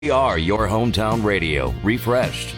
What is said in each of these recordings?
We are your hometown radio, refreshed.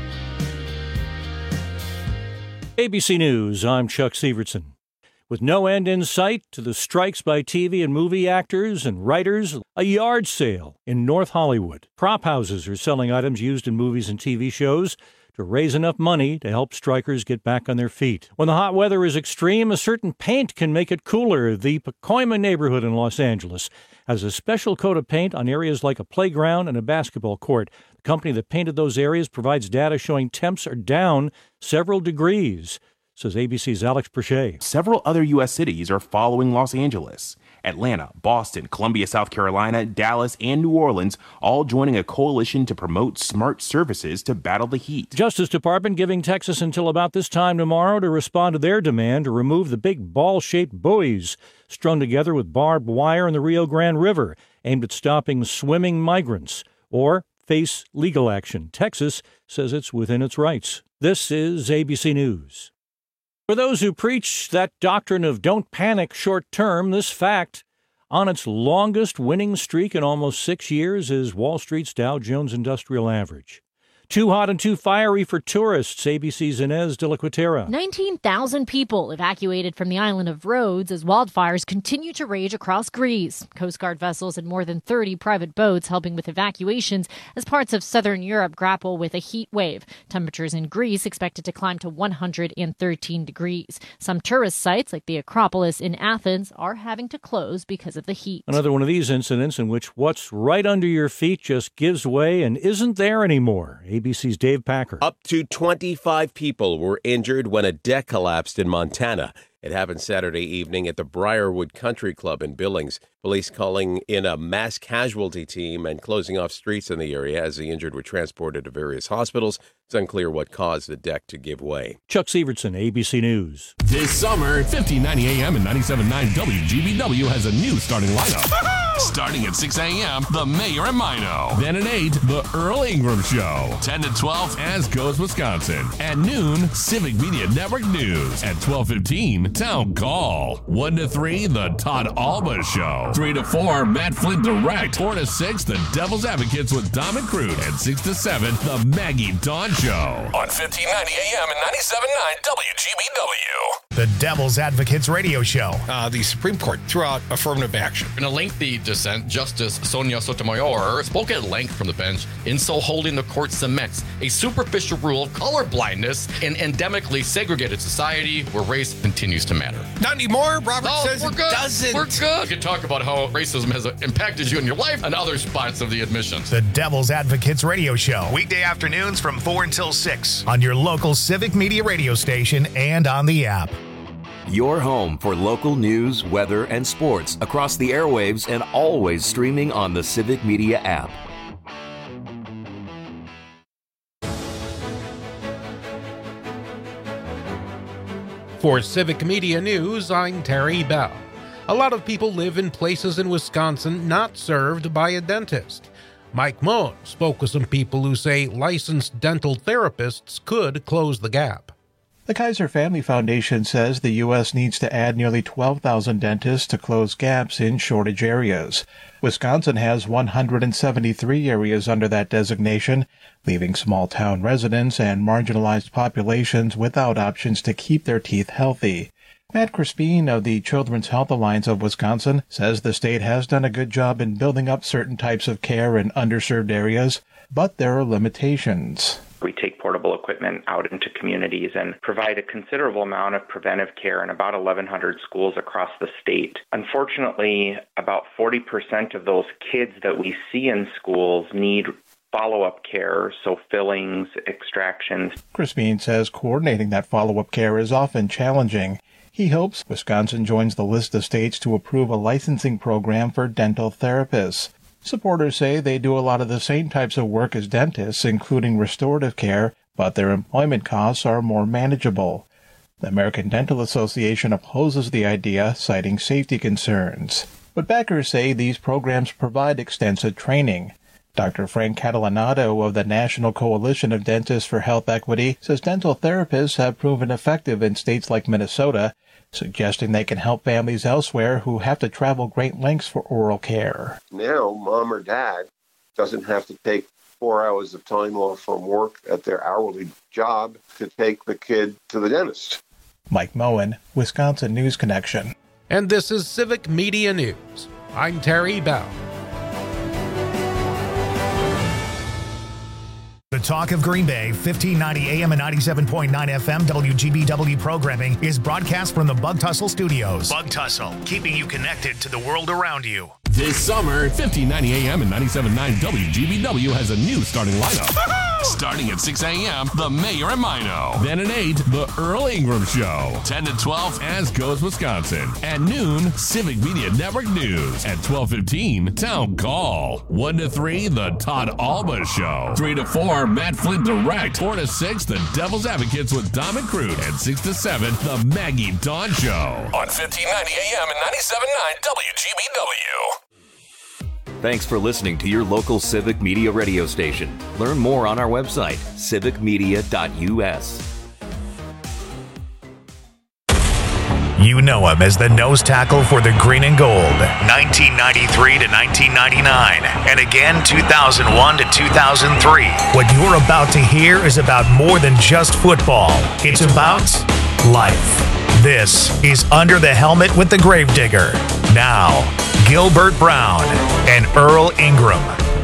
ABC News, I'm Chuck Severson. With no end in sight to the strikes by TV and movie actors and writers, a yard sale in North Hollywood. Prop houses are selling items used in movies and TV shows to raise enough money to help strikers get back on their feet. When the hot weather is extreme, a certain paint can make it cooler. The Pacoima neighborhood in Los Angeles has a special coat of paint on areas like a playground and a basketball court. The company that painted those areas provides data showing temps are down several degrees, says ABC's Alex Perche. Several other U.S. cities are following Los Angeles. Atlanta, Boston, Columbia, South Carolina, Dallas, and New Orleans all joining a coalition to promote smart services to battle the heat. Justice Department giving Texas until about this time tomorrow to respond to their demand to remove the big ball-shaped buoys strung together with barbed wire in the Rio Grande River, aimed at stopping swimming migrants, or face legal action. Texas says it's within its rights. This is ABC News. For those who preach that doctrine of don't panic short term, this fact on its longest winning streak in almost 6 years is Wall Street's Dow Jones Industrial Average. Too hot and too fiery for tourists, ABC's Inez de la Cuetera. 19,000 people evacuated from the island of Rhodes as wildfires continue to rage across Greece. Coast Guard vessels and more than 30 private boats helping with evacuations as parts of southern Europe grapple with a heat wave. Temperatures in Greece expected to climb to 113 degrees. Some tourist sites, like the Acropolis in Athens, are having to close because of the heat. Another one of these incidents in which what's right under your feet just gives way and isn't there anymore. ABC's Dave Packer. Up to 25 people were injured when a deck collapsed in Montana. It happened Saturday evening at the Briarwood Country Club in Billings. Police calling in a mass casualty team and closing off streets in the area as the injured were transported to various hospitals. It's unclear what caused the deck to give way. Chuck Severson, ABC News. This summer, 1590 AM and 97.9 WGBW has a new starting lineup. Starting at 6 a.m., the Mayor and Mino. Then at 8, the Earl Ingram Show. 10 to 12, As Goes Wisconsin. At noon, Civic Media Network News. At 12:15, Town Call. 1 to 3, the Todd Alba Show. 3 to 4, Matt Flint Direct. 4 to 6, the Devil's Advocates with Dom and Crude. And 6 to 7, the Maggie Dawn Show. On 1590 AM and 97.9 WGBW. The Devil's Advocates Radio Show. The Supreme Court threw out affirmative action. In a lengthy dissent, Justice Sonia Sotomayor spoke at length from the bench, in so holding the court cements a superficial rule of colorblindness in endemically segregated society where race continues to matter. Not anymore. Robert says we're it good. doesn't. We're good. We can talk about how racism has impacted you in your life and other spots of the admissions. The Devil's Advocates Radio Show. Weekday afternoons from 4 until 6 on your local Civic Media radio station and on the app. Your home for local news, weather, and sports across the airwaves and always streaming on the Civic Media app. For Civic Media News, I'm Terry Bell. A lot of people live in places in Wisconsin not served by a dentist. Mike Moen spoke with some people who say licensed dental therapists could close the gap. The Kaiser Family Foundation says the U.S. needs to add nearly 12,000 dentists to close gaps in shortage areas. Wisconsin has 173 areas under that designation, leaving small-town residents and marginalized populations without options to keep their teeth healthy. Matt Crispin of the Children's Health Alliance of Wisconsin says the state has done a good job in building up certain types of care in underserved areas, but there are limitations. We take portable equipment out into communities and provide a considerable amount of preventive care in about 1,100 schools across the state. Unfortunately, about 40% of those kids that we see in schools need follow-up care, so fillings, extractions. Crispin says coordinating that follow-up care is often challenging. He hopes Wisconsin joins the list of states to approve a licensing program for dental therapists. Supporters say they do a lot of the same types of work as dentists, including restorative care, but their employment costs are more manageable. The American Dental Association opposes the idea, citing safety concerns. But backers say these programs provide extensive training. Dr. Frank Catalanato of the National Coalition of Dentists for Health Equity says dental therapists have proven effective in states like Minnesota, suggesting they can help families elsewhere who have to travel great lengths for oral care. Now, mom or dad doesn't have to take 4 hours of time off from work at their hourly job to take the kid to the dentist. Mike Moen, Wisconsin News Connection. And this is Civic Media News. I'm Terry Bell. The Talk of Green Bay, 1590 AM and 97.9 FM WGBW programming is broadcast from the Bug Tussle Studios. Bug Tussle, keeping you connected to the world around you. This summer, 1590 AM and 97.9 WGBW has a new starting lineup. Starting at 6 a.m., The Mayor and Mino. Then at 8, The Earl Ingram Show. 10 to 12, As Goes Wisconsin. At noon, Civic Media Network News. At 12:15, Town Call. 1 to 3, The Todd Alba Show. 3 to 4, Matt Flint Direct. 4 to 6, The Devil's Advocates with Dom and Crude. And 6 to 7, The Maggie Dawn Show. On 1590 AM and 97.9 WGBW. Thanks for listening to your local Civic Media radio station. Learn more on our website, civicmedia.us. You know him as the nose tackle for the Green and Gold, 1993 to 1999, and again 2001 to 2003. What you're about to hear is about more than just football. It's about life. This is Under the Helmet with the Gravedigger. Now, Gilbert Brown and Earl Ingram.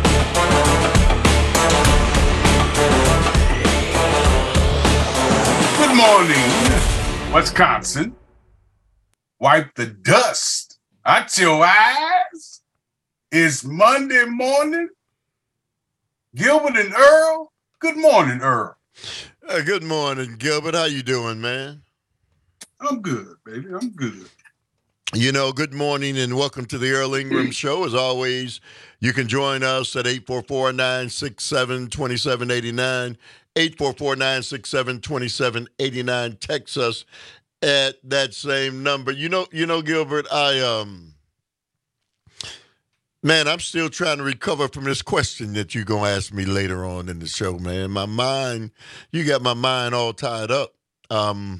Good morning, Wisconsin. Wipe the dust out your eyes. It's Monday morning. Gilbert and Earl. Good morning, Earl. Good morning, Gilbert. How you doing, man? I'm good, baby. I'm good. You know, good morning and welcome to the Earl Ingram Show. As always, you can join us at 844-967-2789, 844-967-2789. Text us at that same number. You know, Gilbert, man, I'm still trying to recover from this question that you're going to ask me later on in the show, man. My mind, you got my mind all tied up. But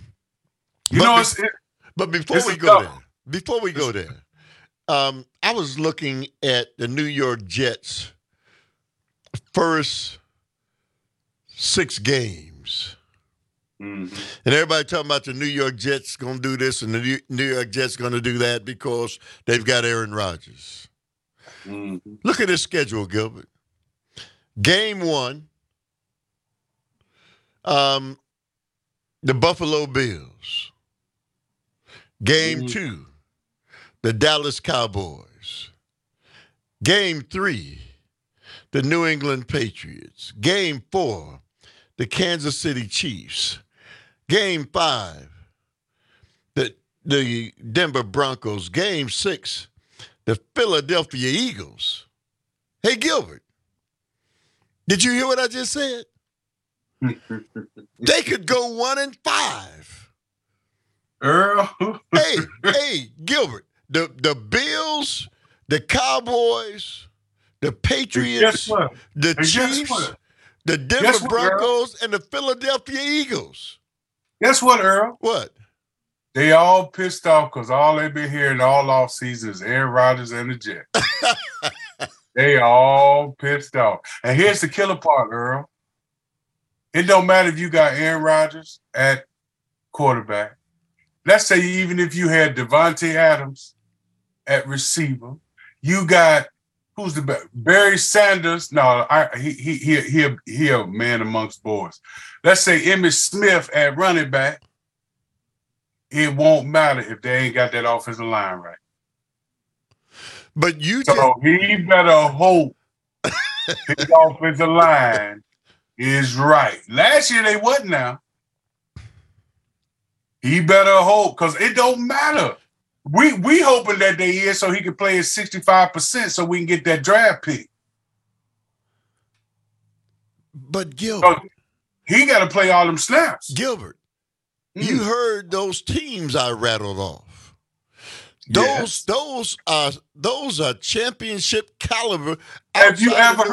before we go there, I was looking at the New York Jets' first 6 games. Mm-hmm. And everybody talking about the New York Jets going to do this and the New York Jets going to do that because they've got Aaron Rodgers. Mm-hmm. Look at this schedule, Gilbert. Game 1, the Buffalo Bills. Game 2, the Dallas Cowboys. Game 3, the New England Patriots. Game 4, the Kansas City Chiefs. Game 5, the Denver Broncos. Game 6, the Philadelphia Eagles. Hey, Gilbert, did you hear what I just said? They could go 1-5. Earl. hey, Gilbert, the Bills, the Cowboys, the Patriots, the Chiefs, the Denver Broncos, and the Philadelphia Eagles. Guess what, Earl? What? They all pissed off because all they've been hearing all offseason is Aaron Rodgers and the Jets. They all pissed off. And here's the killer part, Earl. It don't matter if you got Aaron Rodgers at quarterback. Let's say even if you had Devontae Adams at receiver, you got who's the best? Barry Sanders. No, he a man amongst boys. Let's say Emmitt Smith at running back. It won't matter if they ain't got that offensive line right. But he better hope his offensive line is right. Last year they wasn't now. He better hope, because it don't matter. We hoping that they is so he can play at 65% so we can get that draft pick. But Gilbert, so he got to play all them snaps. Gilbert, you heard those teams I rattled off. Those are championship caliber. Have you ever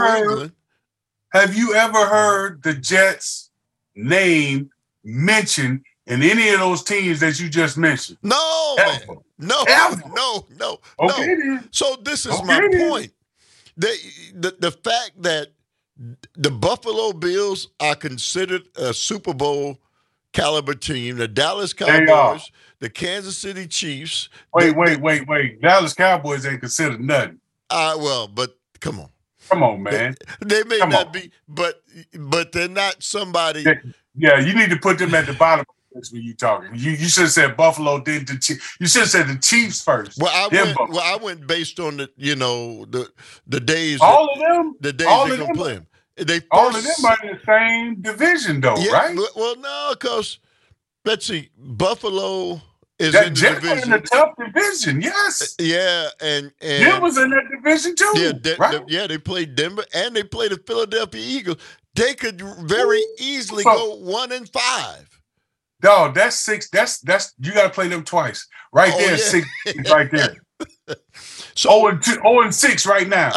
heard the Jets name mentioned in any of those teams that you just mentioned? No, Ever. No. Okay, So this is my point. the fact that the Buffalo Bills are considered a Super Bowl caliber team, the Dallas Cowboys, the Kansas City Chiefs. Wait. Dallas Cowboys ain't considered nothing. But come on. Come on, man. They may not be, but they're not somebody. Yeah, you need to put them at the bottom of this when you talking. You should have said Buffalo, then the Chiefs. You should have said the Chiefs first. Well, I went based on the days. All of them. The days they're gonna play them. All of them are in the same division, though, right? Well, no, because let's see, Buffalo is in the division. In a tough division, yes. Yeah, and Denver's in that division too. Yeah, they played Denver and they played the Philadelphia Eagles. They could very easily go 1-5. No, that's 6. That's you got to play them twice. Right there, 6 right there. So 0-6 right now.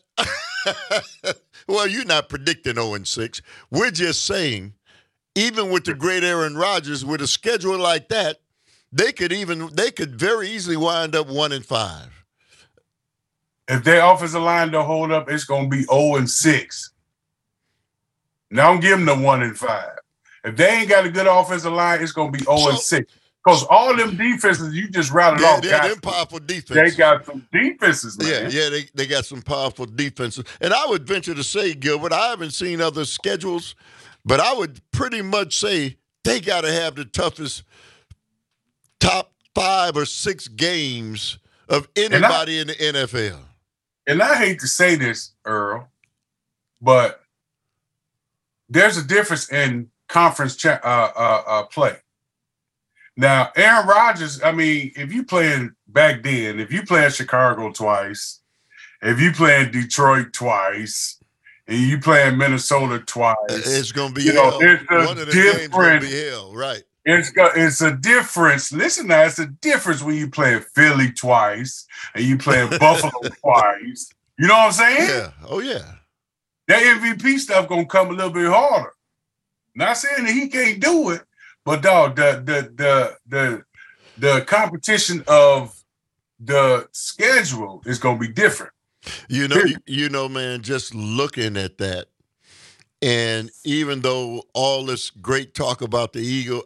Well, you're not predicting 0-6. We're just saying, even with the great Aaron Rodgers, with a schedule like that, they could very easily wind up 1-5. If their offensive line don't hold up, it's going to be 0-6. Now don't give them the 1-5. If they ain't got a good offensive line, it's going to be 0-6. Because all them defenses you just routed off, they're powerful defenses. They got some defenses, man. Yeah, they got some powerful defenses. And I would venture to say, Gilbert, I haven't seen other schedules, but I would pretty much say they got to have the toughest top 5 or 6 games of anybody in the NFL. And I hate to say this, Earl, but there's a difference in conference play. Now, Aaron Rodgers, I mean, if you playing back then, if you playing Chicago twice, if you playing Detroit twice, and you playing Minnesota twice, it's going to be hell. One of the games going to be hell, right? It's a difference. Listen now, it's a difference when you playing Philly twice and you playing Buffalo twice. You know what I'm saying? Yeah. Oh, yeah. That MVP stuff going to come a little bit harder. Not saying that he can't do it, but dog, the competition of the schedule is going to be different. You know, man, just looking at that, and even though all this great talk about the Eagle,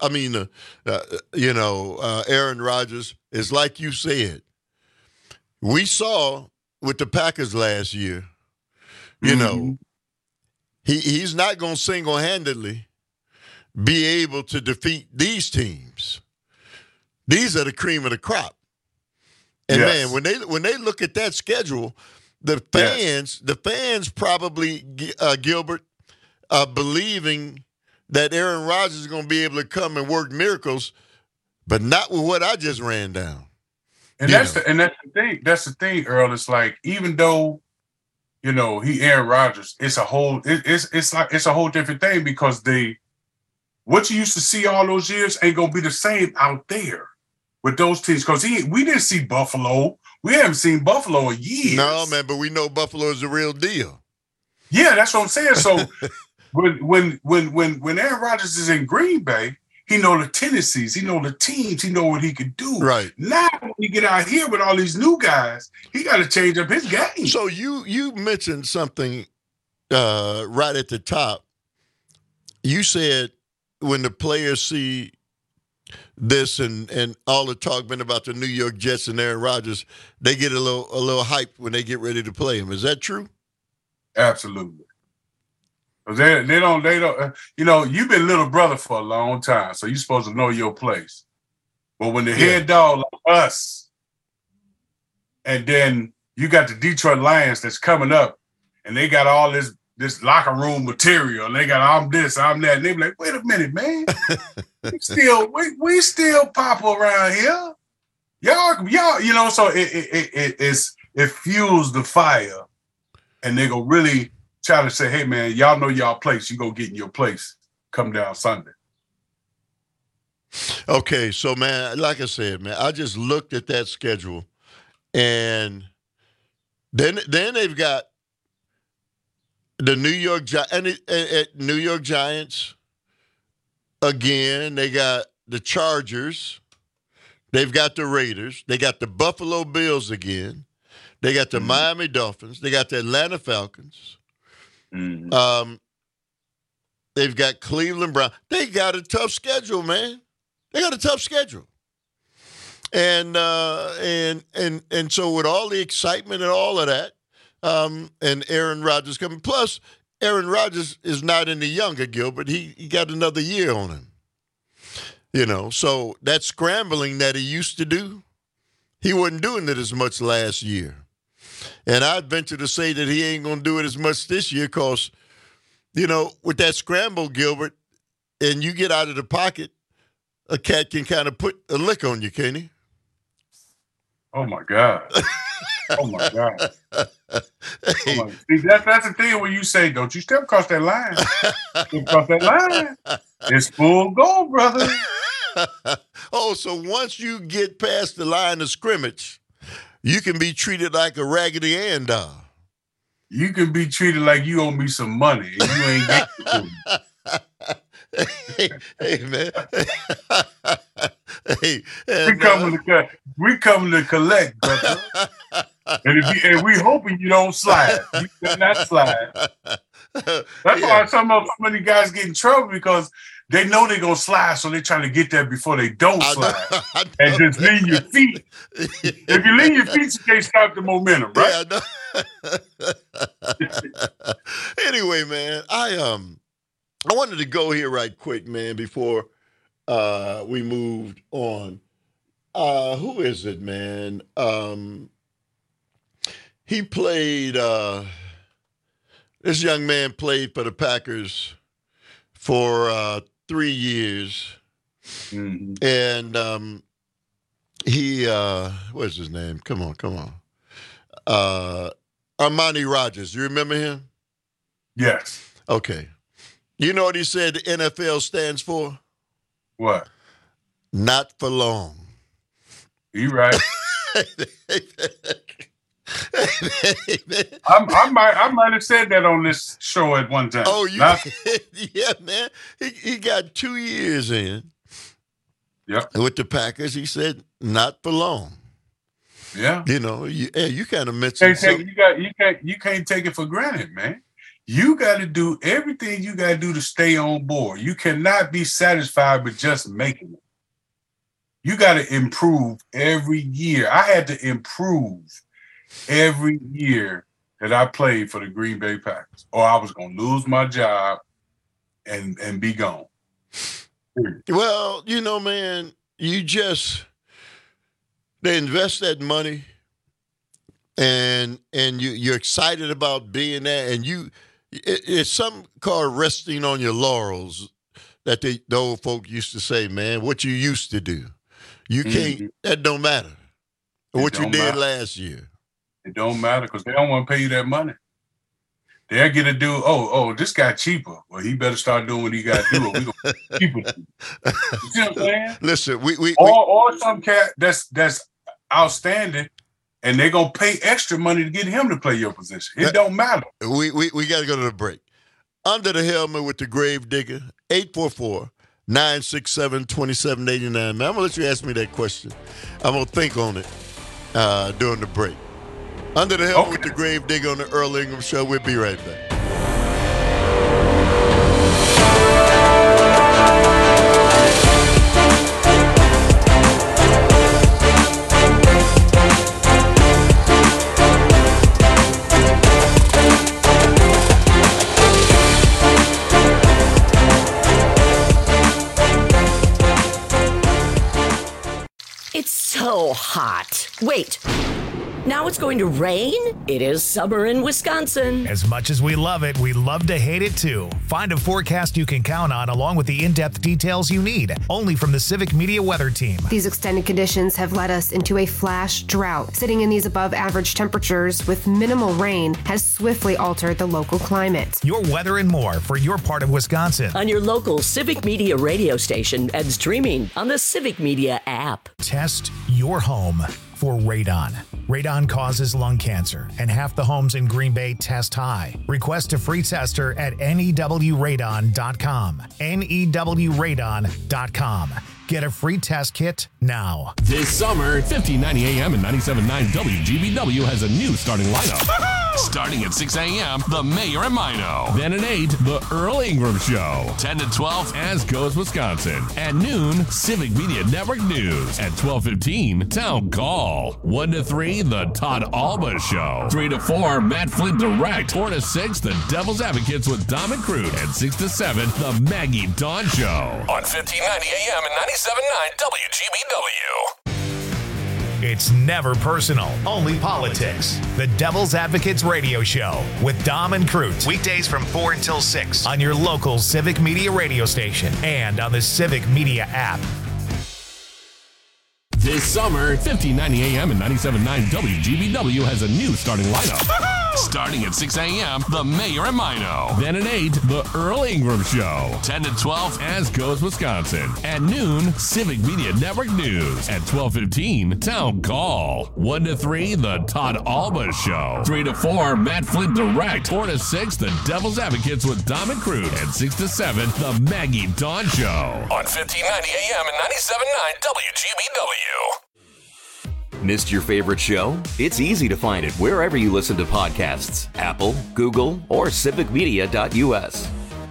Aaron Rodgers is like you said. We saw with the Packers last year, you know, he's not going to single-handedly be able to defeat these teams. These are the cream of the crop. And man, when they look at that schedule, the fans probably, Gilbert, are believing that Aaron Rodgers is going to be able to come and work miracles, but not with what I just ran down. And that's the thing. That's the thing, Earl. It's like, even though, you know, he Aaron Rodgers, it's a whole different thing, because what you used to see all those years ain't gonna be the same out there with those teams. Because we didn't see Buffalo. We haven't seen Buffalo in years. No, man, but we know Buffalo is the real deal. Yeah, that's what I'm saying. So when Aaron Rodgers is in Green Bay, he know the tendencies, he know the teams, he know what he can do. Right. Now when we get out here with all these new guys, he got to change up his game. So you mentioned something right at the top. You said when the players see this and all the talk been about the New York Jets and Aaron Rodgers, they get a little hyped when they get ready to play him. Is that true? Absolutely. They don't. You know, you've been little brother for a long time, so you're supposed to know your place. But when the head dog like us, and then you got the Detroit Lions that's coming up, and they got all this locker room material, and they got I'm this, I'm that, and they be like, wait a minute, man, we still pop around here, y'all, you know. So it fuels the fire, and they go really try to say, hey, man, y'all know y'all place. You go get in your place. Come down Sunday. Okay, so, man, like I said, man, I just looked at that schedule, and then they've got the New York Giants again. They got the Chargers. They've got the Raiders. They got the Buffalo Bills again. They got the Miami Dolphins. They got the Atlanta Falcons. They've got Cleveland Browns. They got a tough schedule, man. They got a tough schedule. And so with all the excitement and all of that, and Aaron Rodgers coming, plus Aaron Rodgers is not any younger, Gilbert. He got another year on him. So that scrambling that he used to do, he wasn't doing it as much last year. And I'd venture to say that he ain't going to do it as much this year because, with that scramble, Gilbert, and you get out of the pocket, a cat can kind of put a lick on you, can't he? Oh, my God. Oh, my God. See, that's the thing when you say, don't you step across that line. Step across that line. It's full goal, brother. So once you get past the line of scrimmage, you can be treated like a Raggedy Ann doll. You can be treated like you owe me some money and you ain't getting it. Hey, man. We coming to collect, brother. And we hoping you don't slide. You cannot slide. That's why so many guys get in trouble because they know they're going to slide, so they're trying to get there before they don't slide. And just lean your feet. If you lean your feet, you can't stop the momentum, right? Yeah, anyway, man, I wanted to go here right quick, man, before we moved on. Who is it, man? He played, this young man played for the Packers for 3 years. Mm-hmm. And he, what's his name? Come on. Armani Rogers. You remember him? Yes. Okay. You know what he said the NFL stands for? What? Not for long. You right. I might have said that on this show at one time. Oh, yeah, man. He got 2 years in. Yep. With the Packers, he said, not for long. Yeah. You kind of mentioned you can't take it for granted, man. You got to do everything you got to do to stay on board. You cannot be satisfied with just making it. You got to improve every year. I had to improve every year that I played for the Green Bay Packers, or I was going to lose my job and be gone. Well, man, they invest that money and you're excited about being there, and it's something called resting on your laurels that the old folk used to say, man, what you used to do. You can't, that don't matter. What you did last year. It don't matter because they don't want to pay you that money. They'll get a dude, this guy cheaper. Well, he better start doing what he got to do or we're going to cheaper. You see what I'm saying? Listen, or some cat that's outstanding and they're going to pay extra money to get him to play your position. It don't matter. We got to go to the break. Under the Helmet with the Grave Digger, 844-967-2789. Man, I'm going to let you ask me that question. I'm going to think on it during the break. Under the Helmet with the Grave Digger on the Earl Ingram Show. We'll be right back. It's so hot. Wait. Now it's going to rain? It is summer in Wisconsin. As much as we love it, we love to hate it too. Find a forecast you can count on along with the in-depth details you need. Only from the Civic Media Weather Team. These extended conditions have led us into a flash drought. Sitting in these above average temperatures with minimal rain has swiftly altered the local climate. Your weather and more for your part of Wisconsin. On your local Civic Media radio station and streaming on the Civic Media app. Test your home for radon. Radon causes lung cancer, and half the homes in Green Bay test high. Request a free tester at newradon.com. newradon.com. Get a free test kit now. This summer, 1590 AM and 97.9 WGBW has a new starting lineup. Starting at 6 a.m., The Mayor and Mino. Then at 8, The Earl Ingram Show. 10 to 12, As Goes Wisconsin. At noon, Civic Media Network News. At 12:15, Town Call. 1 to 3, The Todd Alba Show. 3 to 4, Matt Flint Direct. 4 to 6, The Devil's Advocates with Dom and Crute. And 6 to 7, The Maggie Dawn Show. On 1590 AM and 97.9 WGBW. It's never personal, only politics. The Devil's Advocates Radio Show with Dom and Crute. Weekdays from 4 until 6 on your local Civic Media radio station and on the Civic Media app. This summer, 1590 AM and 97.9 WGBW has a new starting lineup. Starting at 6 a.m., The Mayor and Mino. Then at 8, The Earl Ingram Show. 10 to 12, As Goes Wisconsin. At noon, Civic Media Network News. At 12:15, Town Call. 1 to 3, The Todd Alba Show. 3 to 4, Matt Flint Direct. 4 to 6, The Devil's Advocates with Dom and Crute. And 6 to 7, The Maggie Dawn Show. On 1590 AM and 97.9 WGBW. Missed your favorite show? It's easy to find it wherever you listen to podcasts. Apple, Google, or civicmedia.us.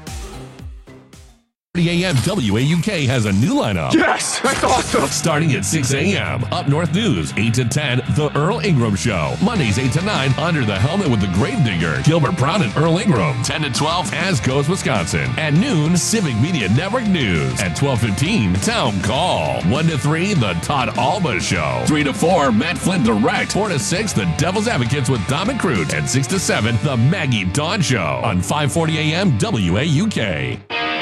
30 a.m. WAUK has a new lineup. Yes, that's awesome. Starting at 6 a.m. Up North News, 8 to 10, The Earl Ingram Show. Mondays, 8 to 9, Under the Helmet with the Gravedigger, Gilbert Brown and Earl Ingram. 10 to 12, As Goes Wisconsin. At noon, Civic Media Network News. At 12:15, Town Call. 1 to 3, The Todd Alba Show. 3 to 4, Matt Flint Direct. 4 to 6, The Devil's Advocates with Dom and Crute. And 6 to 7, The Maggie Dawn Show. On 540 a.m. WAUK.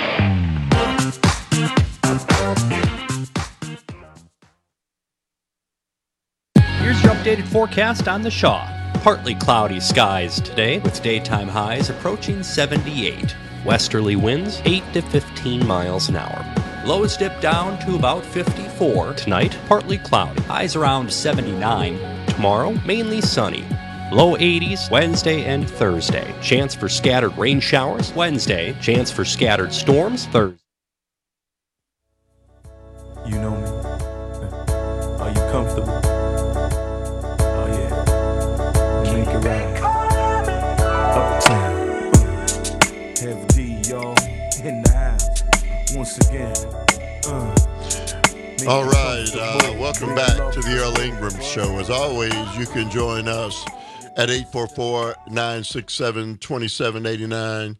Here's your updated forecast on the Shaw. Partly cloudy skies today with daytime highs approaching 78. Westerly winds 8 to 15 miles an hour. Lows dip down to about 54. Tonight, partly cloudy. Highs around 79. Tomorrow, mainly sunny. Low 80s Wednesday and Thursday. Chance for scattered rain showers Wednesday. Chance for scattered storms Thursday. You know me. Are you comfortable? Oh yeah. Make it right. Uptown. Heavy D, y'all. In the house. Once again. All right. Welcome back to the Earl Ingram Show. As always, you can join us at 844-967-2789.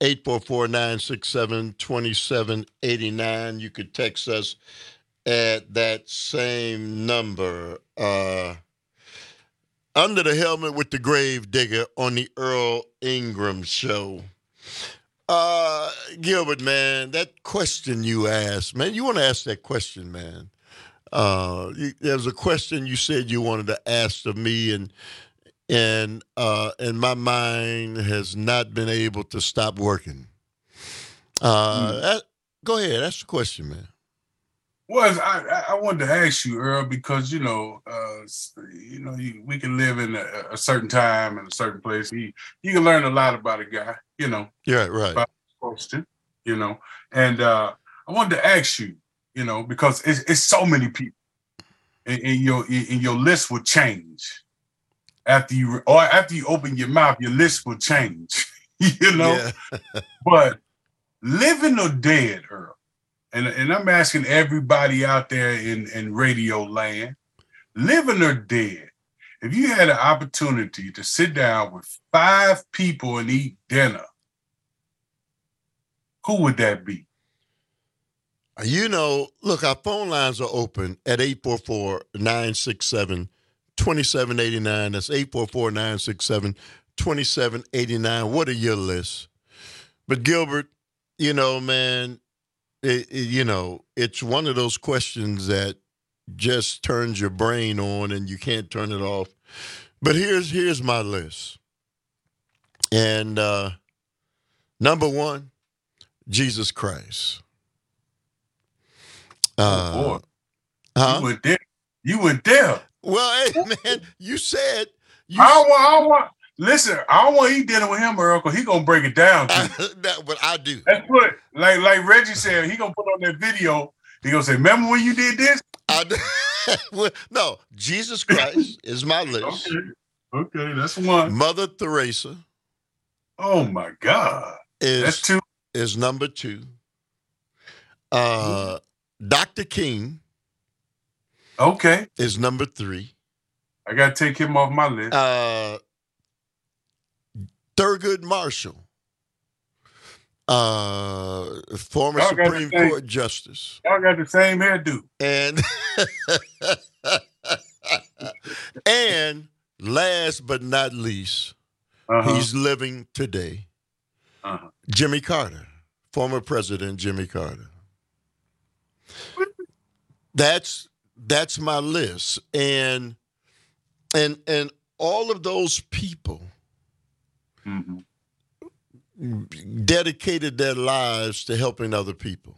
844-967-2789. You could text us at that same number. Under the Helmet with the Gravedigger on the Earl Ingram Show. Gilbert, man, that question you asked, man, you want to ask that question, man. There's a question you said you wanted to ask of me, and my mind has not been able to stop working. Go ahead, ask the question, man. Well, I wanted to ask you, Earl, because we can live in a certain time and a certain place. You can learn a lot about a guy, Yeah, right. About Poston, and I wanted to ask you, because it's so many people, and your list will change. After you open your mouth, your list will change, Yeah. But living or dead, Earl, and I'm asking everybody out there in radio land, living or dead, if you had an opportunity to sit down with 5 people and eat dinner, who would that be? Look, our phone lines are open at 844-967-2789. That's 844-967-2789. What are your lists? But Gilbert, man, it's one of those questions that just turns your brain on and you can't turn it off. But here's my list. And number 1, Jesus Christ. Oh boy. Huh? You went there. Well, hey, man, you said. Listen, I don't want to eat dinner with him, Earl, because he going to break it down. But I do. That's what, like Reggie said, he going to put on that video. He going to say, remember when you did this? Well, no, Jesus Christ is my list. Okay, that's one. Mother Teresa. Oh, my God. That's two. Is number 2. Dr. King. Okay. Is number 3. I got to take him off my list. Thurgood Marshall. Former Supreme Court Justice. Y'all got the same hairdo. And last but not least, he's living today. Jimmy Carter, former President Jimmy Carter. That's my list, and all of those people dedicated their lives to helping other people.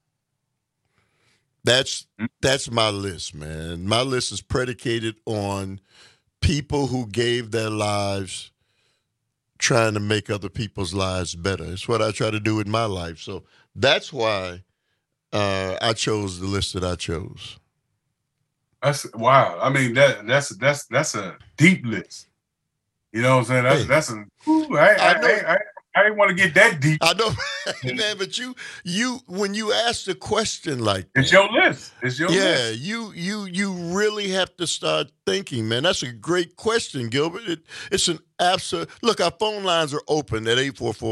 That's my list, man. My list is predicated on people who gave their lives trying to make other people's lives better. It's what I try to do in my life. So that's why I chose the list that I chose. That's wow. I mean, that's a deep list. You know what I'm saying? That's a. I didn't want to get that deep. I know, man. But you when you ask the question like that, it's your list. It's your list. Yeah, you really have to start thinking, man. That's a great question, Gilbert. It's an absolute. Look, our phone lines are open at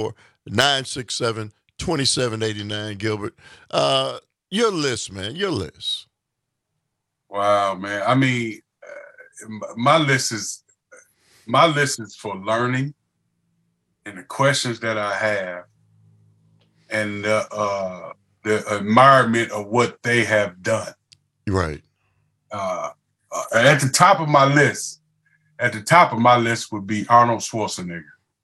844-967-2789. Gilbert, your list, man. Your list. Wow, man. I mean, my list is for learning. And the questions that I have, and the admirement of what they have done. Right. At the top of my list would be Arnold Schwarzenegger.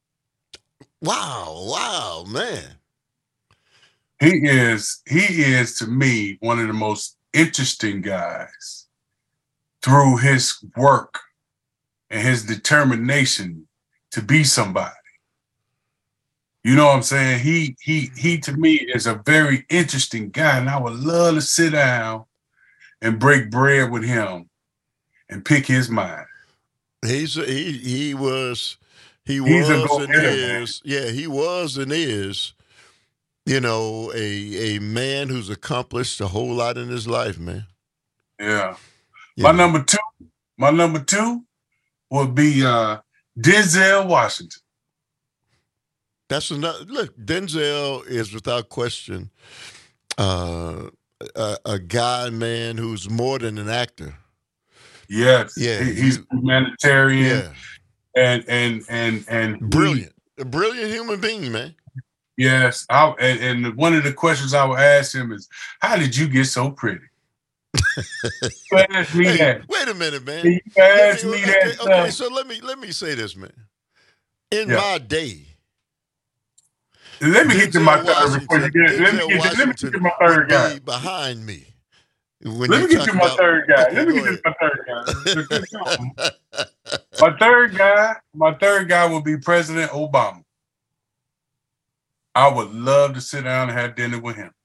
Wow, man. He is to me one of the most interesting guys through his work and his determination to be somebody. You know what I'm saying? He to me is a very interesting guy, and I would love to sit down and break bread with him and pick his mind. He was and is, you know, a man who's accomplished a whole lot in his life, man. Yeah. My number two would be Denzel Washington. That's another look. Denzel is without question a guy, man, who's more than an actor. Yes, yeah, he's humanitarian, and brilliant, a brilliant human being, man. Yes, and one of the questions I would ask him is, "How did you get so pretty?" Ask me that. Wait a minute, man. You ask me that. Okay, so let me say this, man. In my day. Let me get to my third before you get. Let me get to my third guy behind me. Let me get to my third guy. Let me get to my third guy. My third guy will be President Obama. I would love to sit down and have dinner with him.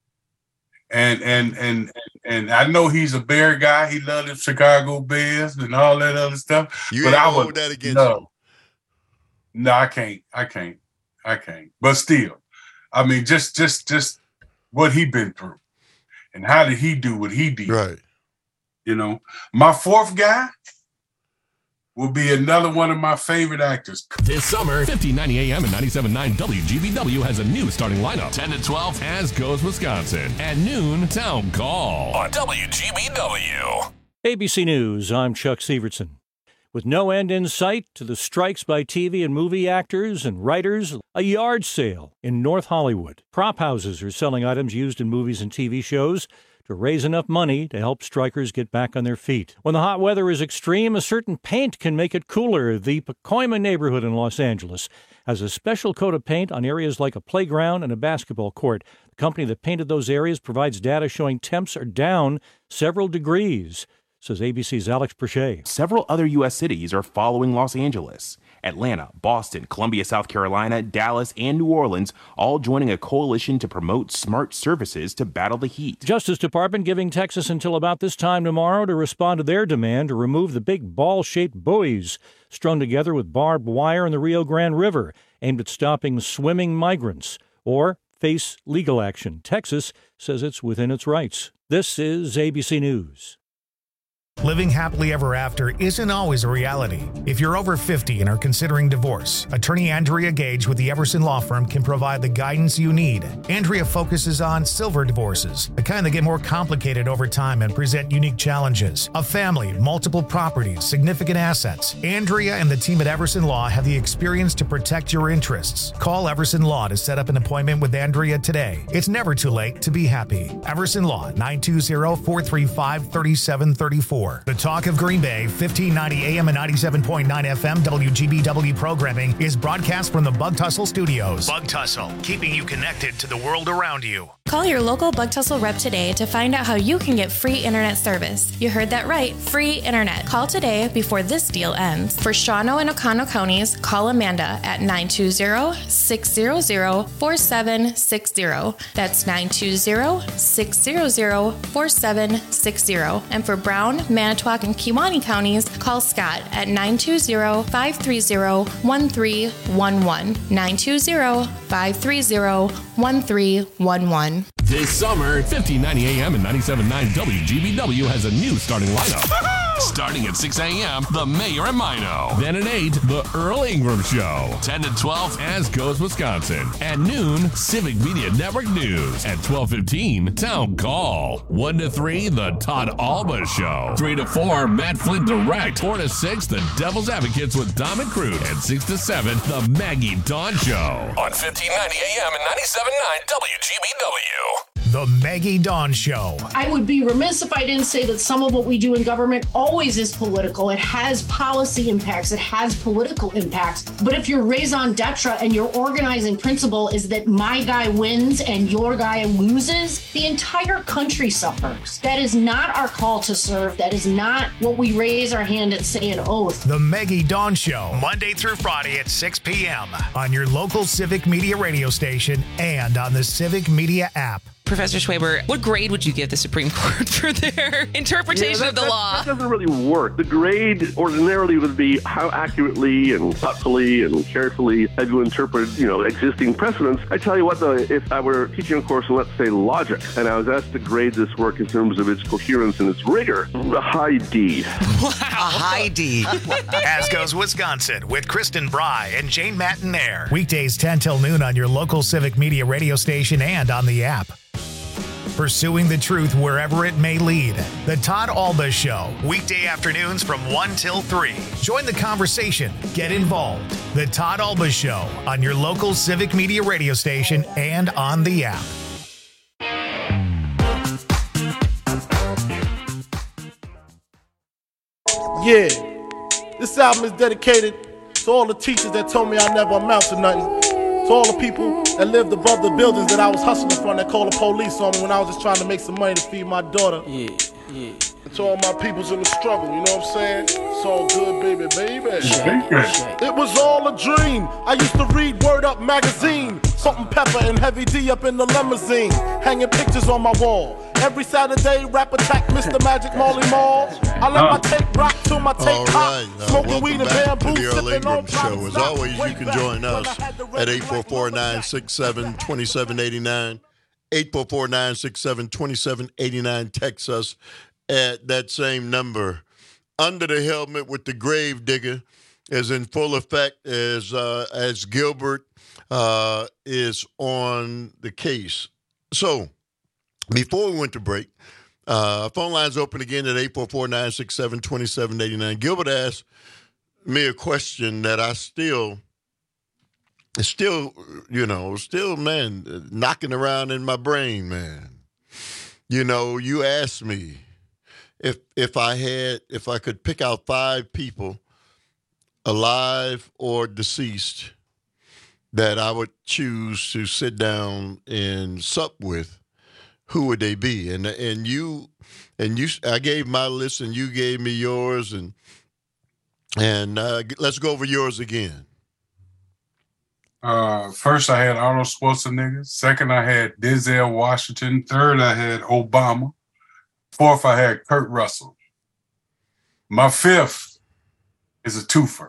And I know he's a Bear guy. He loves the Chicago Bears and all that other stuff. But I would that against him. No, I can't. But still, I mean, just what he been through, and how did he do what he did? Right. You know, my fourth guy will be another one of my favorite actors. This summer, 1590 AM and 97.9 WGBW has a new starting lineup. 10 to 12, As Goes Wisconsin. At noon, Town Call on WGBW. ABC News, I'm Chuck Sievertson. With no end in sight to the strikes by TV and movie actors and writers, a yard sale in North Hollywood. Prop houses are selling items used in movies and TV shows to raise enough money to help strikers get back on their feet. When the hot weather is extreme, a certain paint can make it cooler. The Pacoima neighborhood in Los Angeles has a special coat of paint on areas like a playground and a basketball court. The company that painted those areas provides data showing temps are down several degrees. says ABC's Alex Perche. Several other U.S. cities are following Los Angeles. Atlanta, Boston, Columbia, South Carolina, Dallas, and New Orleans all joining a coalition to promote smart services to battle the heat. Justice Department giving Texas until about this time tomorrow to respond to their demand to remove the big ball-shaped buoys strung together with barbed wire in the Rio Grande River, aimed at stopping swimming migrants, or face legal action. Texas says it's within its rights. This is ABC News. Living happily ever after isn't always a reality. If you're over 50 and are considering divorce, attorney Andrea Gage with the Everson Law Firm can provide the guidance you need. Andrea focuses on silver divorces, the kind that get more complicated over time and present unique challenges. A family, multiple properties, significant assets. Andrea and the team at Everson Law have the experience to protect your interests. Call Everson Law to set up an appointment with Andrea today. It's never too late to be happy. Everson Law, 920-435-3734. The Talk of Green Bay, 1590 AM and 97.9 FM WGBW programming is broadcast from the Bug Tussle Studios. Bug Tussle, keeping you connected to the world around you. Call your local Bug Tussle rep today to find out how you can get free internet service. You heard that right, free internet. Call today before this deal ends. For Shawano and Oconto counties, call Amanda at 920-600-4760. That's 920-600-4760. And for Brown, Manitowoc, and Kewaunee counties, call Scott at 920-530-1311. 920-530-1311. This summer, 1590 AM and 97.9 WGBW has a new starting lineup. Starting at 6 a.m., The Mayor and Mino. Then at 8, The Earl Ingram Show. 10 to 12, As Goes Wisconsin. At noon, Civic Media Network News. At 12:15, Town Call. 1 to 3, The Todd Alba Show. 3 to 4, Matt Flint Direct. 4 to 6, The Devil's Advocates with Dom and Crude. And 6 to 7, The Maggie Dawn Show. On 1590 AM and 97.9 WGBW. The Maggie Dawn Show. I would be remiss if I didn't say that some of what we do in government always is political. It has policy impacts. It has political impacts. But if your raison d'etre and your organizing principle is that my guy wins and your guy loses, the entire country suffers. That is not our call to serve. That is not what we raise our hand and say an oath. The Maggie Dawn Show, Monday through Friday at 6 p.m. on your local Civic Media radio station and on the Civic Media app. Professor Schwaber, what grade would you give the Supreme Court for their interpretation of the law? That doesn't really work. The grade ordinarily would be how accurately and thoughtfully and carefully have you interpreted, existing precedents. I tell you what, though, if I were teaching a course in, let's say, logic, and I was asked to grade this work in terms of its coherence and its rigor, a high D. Wow. A high D. As Goes Wisconsin with Kristen Bry and Jane Matinaire. Weekdays 10 till noon on your local Civic Media radio station and on the app. Pursuing the truth wherever it may lead. The Todd Alba Show, weekday afternoons from 1 till 3. Join the conversation. Get involved. The Todd Alba Show on your local Civic Media radio station and on the app. Yeah, this album is dedicated to all the teachers that told me I never amount to nothing. To all the people that lived above the buildings that I was hustling from that called the police on me when I was just trying to make some money to feed my daughter. Yeah. And to all my peoples in the struggle, you know what I'm saying? It's all good, baby. It was all a dream. I used to read Word Up magazine. Salt and Pepper and Heavy D up in the limousine. Hanging pictures on my wall. Every Saturday, Rap Attack, Mr. Magic, Molly Mall. I let my tape rock till my tape hot. Smoking weed and bamboo, the Earl Ingram Show. As always, you can join us at 844-967-2789. 844-967-2789. Text us at that same number. Under the Helmet with the Grave Digger is in full effect as Gilbert is on the case. So, before we went to break, phone lines open again at 844-967-2789. Gilbert asked me a question that I still, man, knocking around in my brain, man. You asked me if I could pick out 5 people, alive or deceased, that I would choose to sit down and sup with, who would they be? And you, I gave my list and you gave me yours, and let's go over yours again. First, I had Arnold Schwarzenegger. Second, I had Denzel Washington. Third, I had Obama. Fourth, I had Kurt Russell. My fifth is a twofer.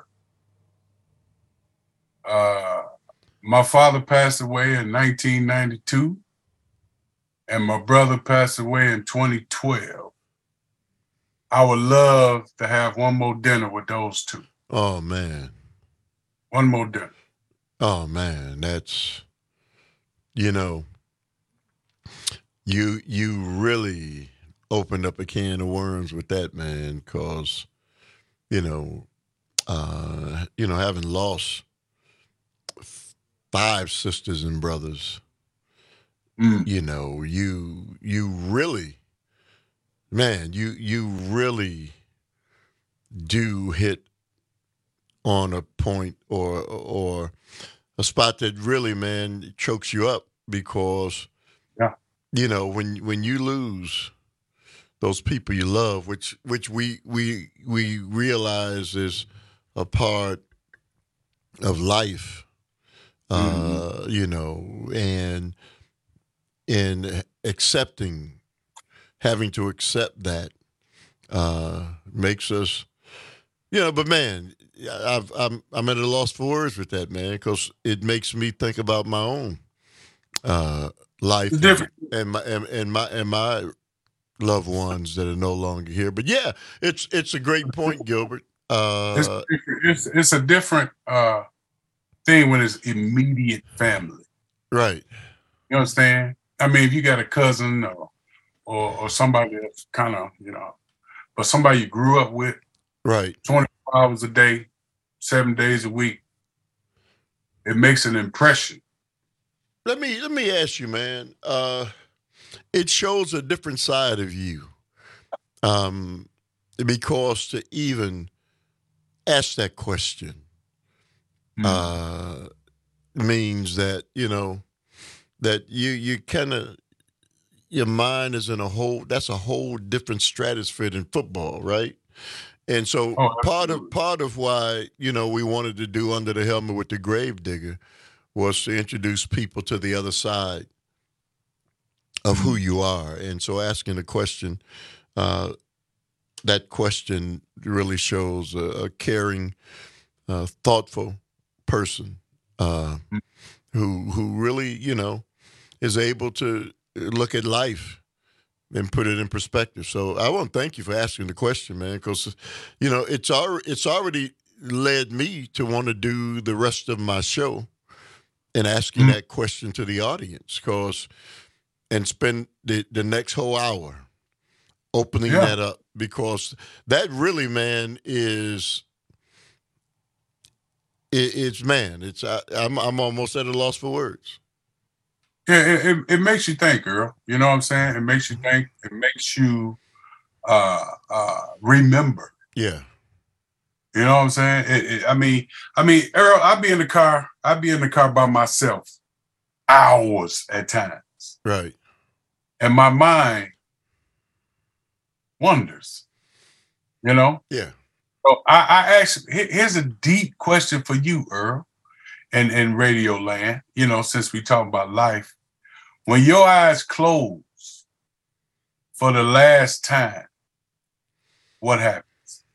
My father passed away in 1992, and my brother passed away in 2012. I would love to have one more dinner with those two. Oh, man. One more dinner. Oh, man, that's, you really opened up a can of worms with that, man, because, having lost 5 sisters and brothers, you really, man, you really do hit on a point or a spot that really, man, chokes you up, because, when you lose those people you love, which we realize is a part of life, and accepting, having to accept that makes us, but man, I'm at a loss for words with that, man, because it makes me think about my own life and my loved ones that are no longer here. But yeah, it's a great point, Gilbert. It's a different thing when it's immediate family, right? You understand? I mean, if you got a cousin or somebody that's kind of but somebody you grew up with, right? 24 hours a day, 7 days a week, it makes an impression. Let me ask you, man. It shows a different side of you, because to even ask that question means that that you kind of, your mind is in a whole different stratosphere than football, right? And so part of why we wanted to do Under the Helmet with the Gravedigger was to introduce people to the other side of who you are. And so asking the question, that question really shows a caring, thoughtful person who really, is able to look at life and put it in perspective. So I want to thank you for asking the question, man, because, it's already led me to want to do the rest of my show and asking that question to the audience, and spend the next whole hour opening that up, because that really, man, I'm almost at a loss for words. Yeah, it makes you think, girl. You know what I'm saying? It makes you think. It makes you remember. Yeah. You know what I'm saying? I mean, Earl, I'd be in the car by myself hours at times. Right. And my mind wonders, Yeah. So I actually, here's a deep question for you, Earl, and Radio Land, since we talk about life. When your eyes close for the last time, what happens?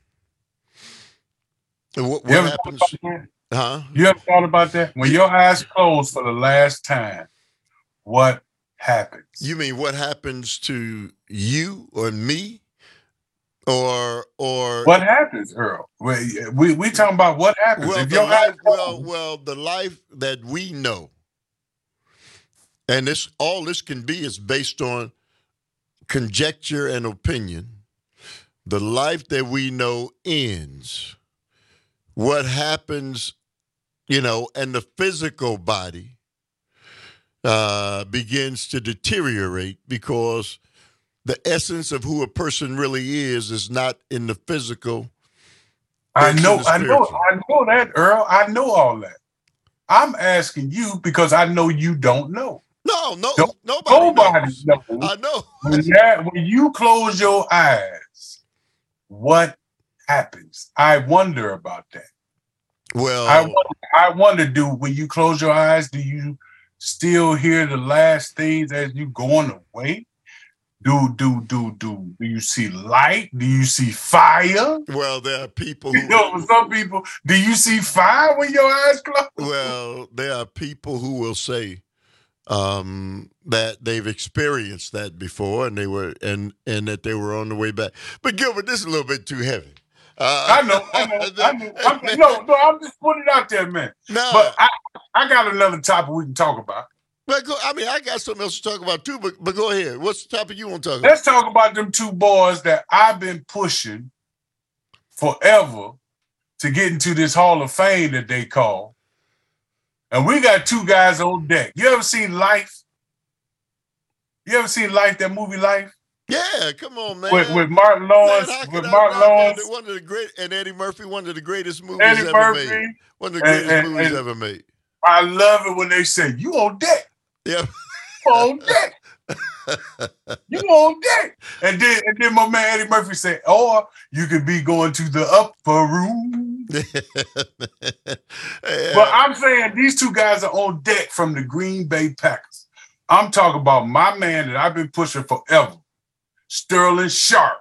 What happens? Huh? You ever thought about that? When your eyes close for the last time, what happens? You mean what happens to you or me, or what happens, Earl? We talking about what happens. Well, if your eyes the life that we know, and all this can be is based on conjecture and opinion. The life that we know ends. What happens, and the physical body begins to deteriorate, because the essence of who a person really is not in the physical. I know that, Earl. I know all that. I'm asking you because I know you don't know. No, No, nobody knows. I know. When you close your eyes, what happens? I wonder about that. Well, I wonder, when you close your eyes, do you still hear the last things as you going away? Do you see light? Do you see fire? Well, there are people who... for some people, do you see fire when your eyes close? Well, there are people who will say that they've experienced that before and they were and that they were on the way back. But Gilbert, this is a little bit too heavy. I know. I'm just putting it out there, man. No. But I got another topic we can talk about. But I got something else to talk about too, but go ahead. What's the topic you want to talk about? Let's talk about them two boys that I've been pushing forever to get into this Hall of Fame that they call. And we got two guys on deck. You ever seen Life? You ever seen Life, that movie Life? Yeah, come on, man. With Martin Lawrence. One of the great, and Eddie Murphy, one of the greatest movies ever made. One of the greatest movies ever made. I love it when they say, you on deck. Yeah. On deck. You on deck. And then my man Eddie Murphy said, or you could be going to the upper room. But I'm saying these two guys are on deck from the Green Bay Packers. I'm talking about my man that I've been pushing forever. Sterling Sharp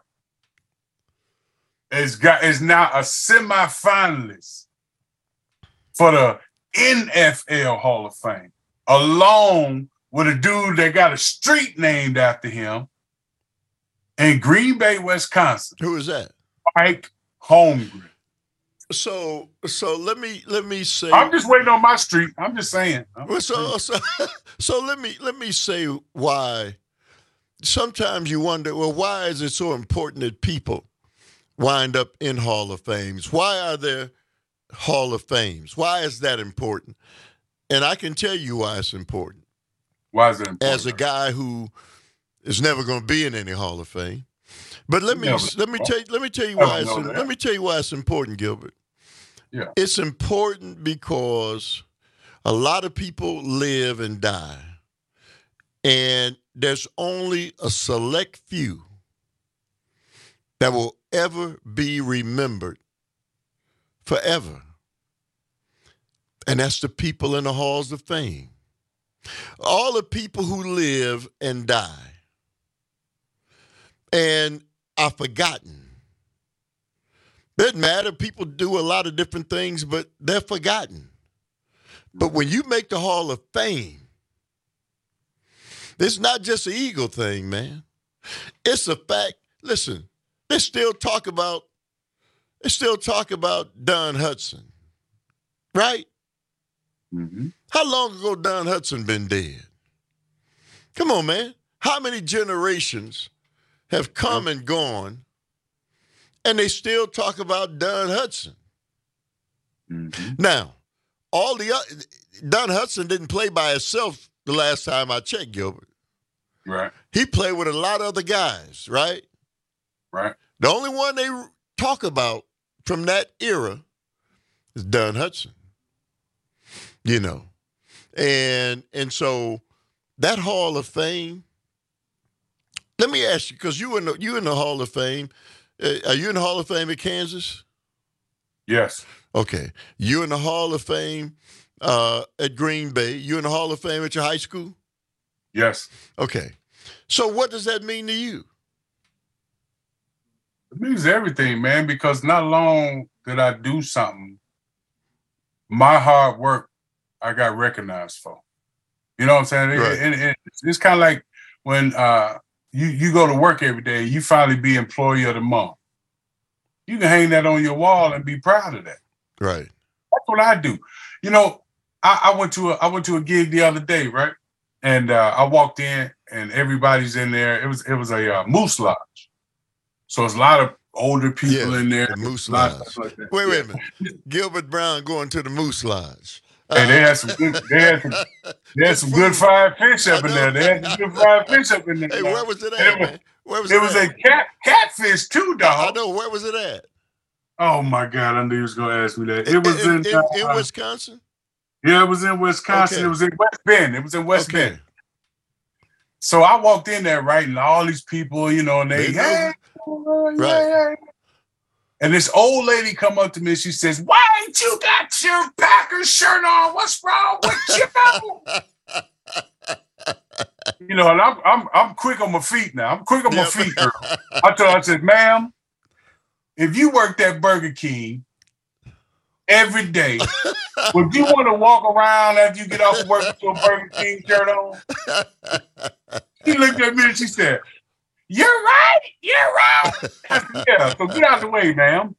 is now a semifinalist for the NFL Hall of Fame, along with a dude that got a street named after him in Green Bay, Wisconsin. Who is that? Mike Holmgren. So let me say. I'm just waiting on my street. I'm just saying. So let me say why. Sometimes you wonder, well, why is it so important that people wind up in Hall of Fames? Why are there Hall of Fames? Why is that important? And I can tell you why it's important. Why is it important? As a guy who is never going to be in any Hall of Fame. But let me tell you why it's important, Gilbert. Yeah. It's important because a lot of people live and die. And there's only a select few that will ever be remembered forever. And that's the people in the halls of fame. All the people who live and die and are forgotten. Doesn't matter. People do a lot of different things, but they're forgotten. But when you make the Hall of Fame, it's not just an ego thing, man. It's a fact. Listen, they still talk about Don Hudson, right? Mm-hmm. How long ago Don Hudson been dead? Come on, man. How many generations have come and gone, and they still talk about Don Hudson? Mm-hmm. Now, Don Hudson didn't play by himself the last time I checked, Gilbert. Right. He played with a lot of other guys, right? Right. The only one they talk about from that era is Don Hudson. You know. And so that Hall of Fame, let me ask you, because you in the Hall of Fame. Are you in the Hall of Fame at Kansas? Yes. Okay. You in the Hall of Fame at Green Bay. You in the Hall of Fame at your high school? Yes. Okay. So what does that mean to you? It means everything, man, because not long did I do something, my hard work I got recognized for. You know what I'm saying? Right. It's kind of like when you go to work every day, you finally be employee of the month. You can hang that on your wall and be proud of that. Right. That's what I do. You know, I went to a gig the other day, right? And I walked in and everybody's in there. It was a Moose Lodge. So it's a lot of older people in there. The Moose Lodge. Wait a minute. Gilbert Brown going to the Moose Lodge. And they had some good fried fish up in there. They had some good fried fish up in there. Hey, where was it at, man? Where was it was a catfish too, dog. I know. Where was it at? Oh my God! I knew you was going to ask me that. It was in Wisconsin. Yeah, it was in Wisconsin. Okay. It was in West Bend. It was in West Bend. So I walked in there, right, and all these people, you know, and they hey, right. And this old lady come up to me and she says, "Why ain't you got your Packers shirt on? What's wrong with you?" You know, and I'm quick on my feet now. I'm quick on my feet, girl. I told her, I said, "Ma'am, if you worked at Burger King every day, would you want to walk around after you get off of work with your Burger King shirt on?" She looked at me and she said, "You're right. You're right." I said, "Yeah, so get out of the way, ma'am."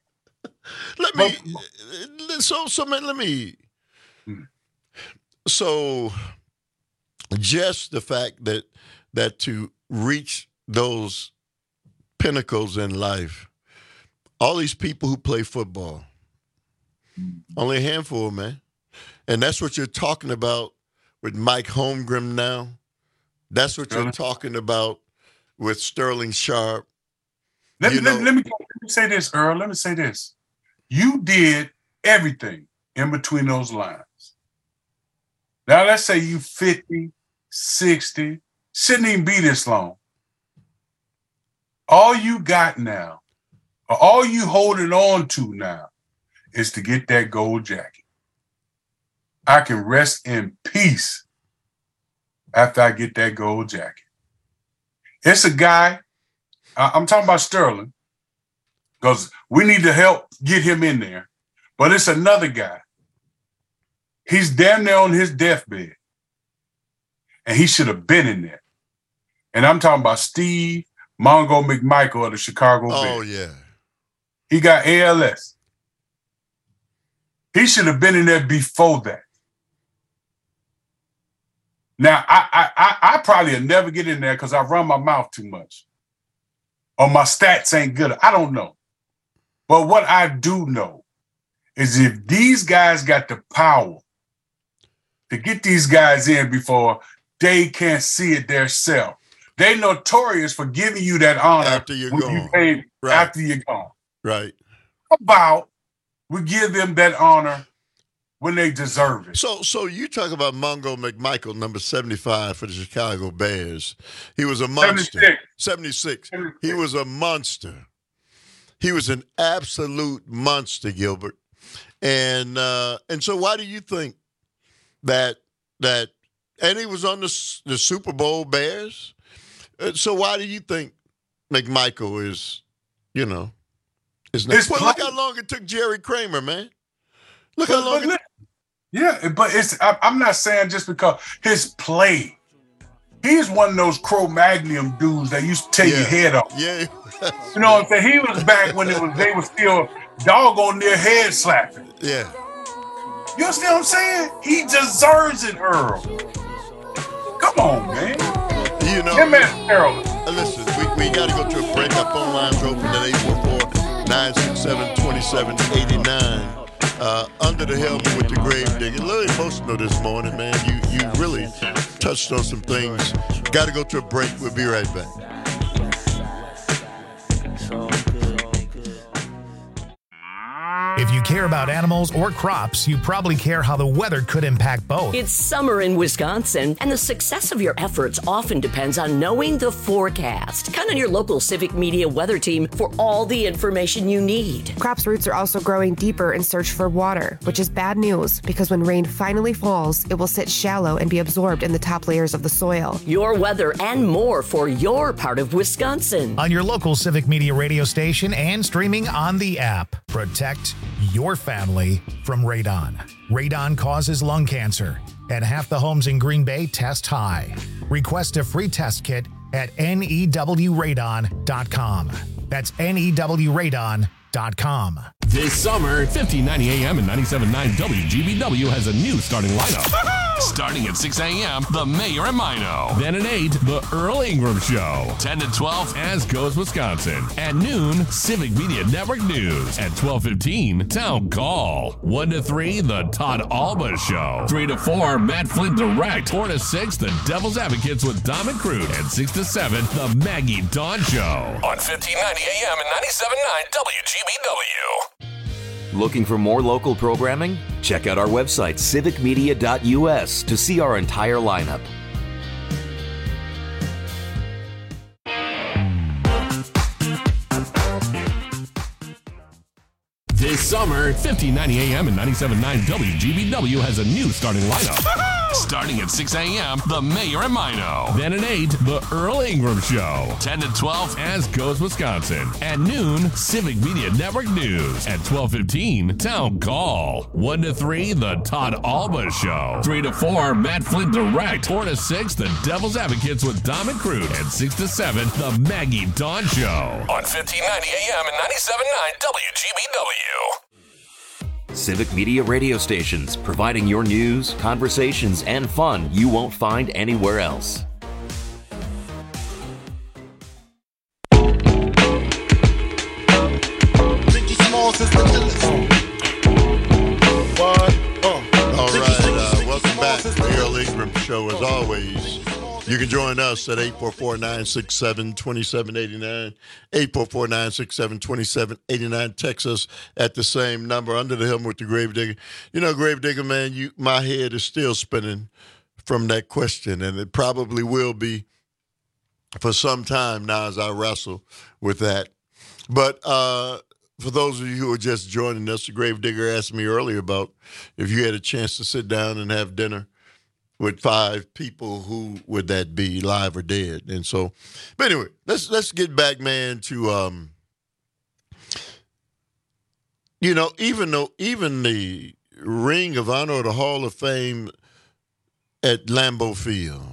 So just the fact that to reach those pinnacles in life, all these people who play football, only a handful, man. And that's what you're talking about with Mike Holmgren now. That's what you're talking about with Sterling Sharp. Let me say this, Earl. Let me say this. You did everything in between those lines. Now, let's say you 50, 60, shouldn't even be this long. All you got now, or all you holding on to now, is to get that gold jacket. I can rest in peace after I get that gold jacket. It's a guy, I'm talking about Sterling, because we need to help get him in there. But it's another guy. He's damn near on his deathbed. And he should have been in there. And I'm talking about Steve Mongo McMichael of the Chicago Bears. Oh, yeah. He got ALS. He should have been in there before that. Now, I probably will never get in there because I run my mouth too much. Or my stats ain't good. I don't know. But what I do know is if these guys got the power to get these guys in before they can't see it themselves, they notorious for giving you that honor after you're gone. After you're gone. Right. How about we give them that honor when they deserve it? So you talk about Mongo McMichael, number 75 for the Chicago Bears. He was a monster. 76. He was a monster. He was an absolute monster, Gilbert. And so why do you think that and he was on the Super Bowl Bears? So why do you think McMichael is, is not? Well, look how long it took Jerry Kramer, man. Look how long Yeah, but I'm not saying just because his play. He's one of those Cro-Magnon dudes that used to tear your head off. Yeah. You know what I'm saying? He was back when they were still doggone near head slapping. Yeah. You understand what I'm saying? He deserves it, Earl. Come on, man. Him and Harold. Listen, we got to go to a break. Our phone lines are open at 844-967-2789. Under the helmet with the grave digger. A little emotional this morning, man. You really touched on some things. Got to go to a break. We'll be right back. If you care about animals or crops, you probably care how the weather could impact both. It's summer in Wisconsin, and the success of your efforts often depends on knowing the forecast. Count on your local Civic Media weather team for all the information you need. Crops' roots are also growing deeper in search for water, which is bad news because when rain finally falls, it will sit shallow and be absorbed in the top layers of the soil. Your weather and more for your part of Wisconsin. On your local Civic Media radio station and streaming on the app. Protect your family from radon. Radon causes lung cancer, and half the homes in Green Bay test high. Request a free test kit at newradon.com. That's newradon.com. This summer, 1590 AM and 97.9 WGBW has a new starting lineup. Starting at 6 a.m., The Mayor and Mino. Then at 8, The Earl Ingram Show. 10 to 12, As Goes Wisconsin. At noon, Civic Media Network News. At 12:15, Town Call. 1 to 3, The Todd Alba Show. 3 to 4, Matt Flint Direct. 4 to 6, The Devil's Advocates with Dom and Cruz. And 6 to 7, The Maggie Dawn Show. On 1590 AM and 97.9 WGBW. Looking for more local programming? Check out our website, civicmedia.us, to see our entire lineup. summer, 1590 AM and 97.9 WGBW has a new starting lineup. Starting at 6 a.m., the Mayor and Mino. Then at 8, the Earl Ingram Show. 10 to 12, As Goes Wisconsin. At noon, Civic Media Network News. At 12:15, Town Call. 1 to 3, the Todd Alba Show. 3 to 4, Matt Flint Direct. 4 to 6, the Devil's Advocates with Dom and Crude. And 6 to 7, the Maggie Dawn Show. On 1590 AM and 97.9 WGBW. Civic Media radio stations, providing your news, conversations, and fun you won't find anywhere else. All right, welcome back to the Earl Ingram Show. As always, you can join us at 844-967-2789, 844-967-2789. Text us at the same number. Under the Helmet with the Gravedigger. You know, Gravedigger, man, my head is still spinning from that question, and it probably will be for some time now as I wrestle with that. But for those of you who are just joining us, the Gravedigger asked me earlier about if you had a chance to sit down and have dinner with 5 people, who would that be, live or dead? And so, but anyway, let's get back, man, to you know, even the Ring of Honor or the Hall of Fame at Lambeau Field,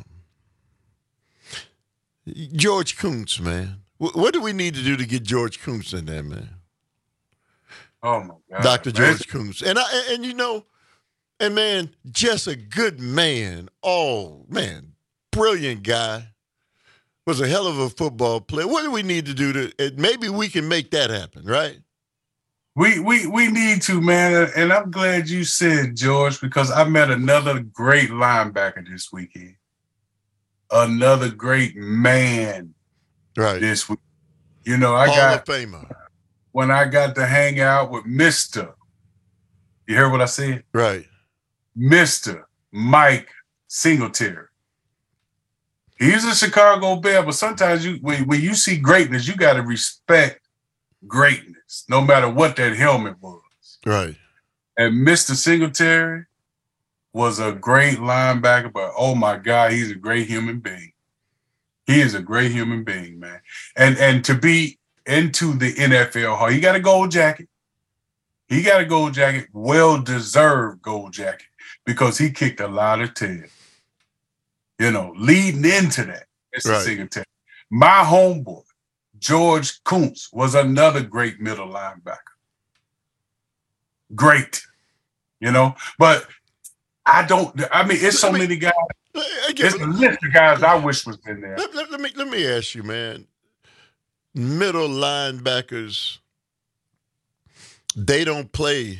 George Kunz, man, what do we need to do to get George Kunz in there, man? Oh my God, Dr. George Kunz, and you know. And, man, just a good man. Oh, man, brilliant guy. Was a hell of a football player. What do we need to do to maybe we can make that happen, right? We need to, man. And I'm glad you said, George, because I met another great linebacker this weekend. Another great man this week. You know, Hall of Famer. When I got to hang out with Mr. You heard what I said? Right. Mr. Mike Singletary. He's a Chicago Bear, but sometimes when you see greatness, you got to respect greatness, no matter what that helmet was. Right. And Mr. Singletary was a great linebacker, but oh my God, he's a great human being. He is a great human being, man. And to be into the NFL Hall, he got a gold jacket. He got a gold jacket, well-deserved gold jacket, because he kicked a lot of tail. You know, leading into that, Mr. Singletary. My homeboy, George Kunz, was another great middle linebacker. Great, you know. But it's so many guys. It's a list of guys I wish was in there. Let me ask you, man. Middle linebackers, they don't play